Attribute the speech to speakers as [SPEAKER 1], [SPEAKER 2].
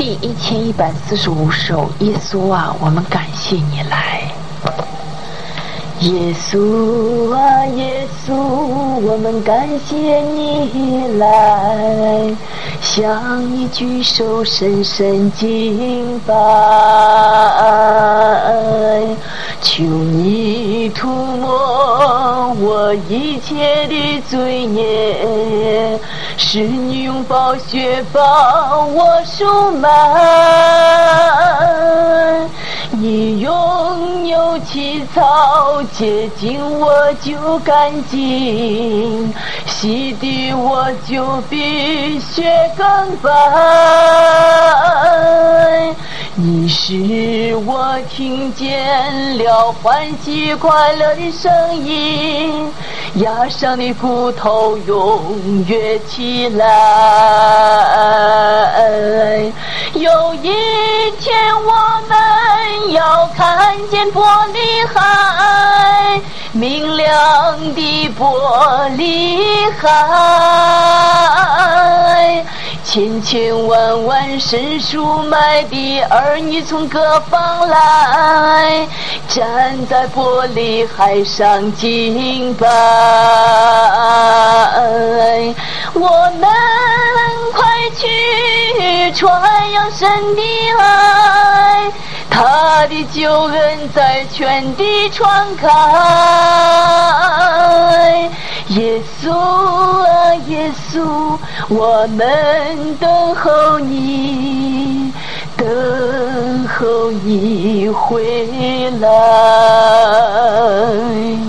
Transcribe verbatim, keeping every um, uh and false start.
[SPEAKER 1] 第一千一百四十五首，耶稣啊，我们感谢你来。耶稣啊，耶稣，我们感谢你来，向你举手深深敬拜，求你涂抹我一切的罪孽，使你用宝血把我赎买，你用牛起草洁净我就干净，洗涤我就比雪更白，你使我听见了欢喜快乐的声音，压伤的骨头永跃起来，有一天我们要看见玻璃海，明亮的玻璃海，千千万万神属买的儿女从各方来，站在玻璃海上敬拜，我们快去传扬神的爱，他的救恩在全地传开，耶稣啊耶稣，我们等候你，等候你回来。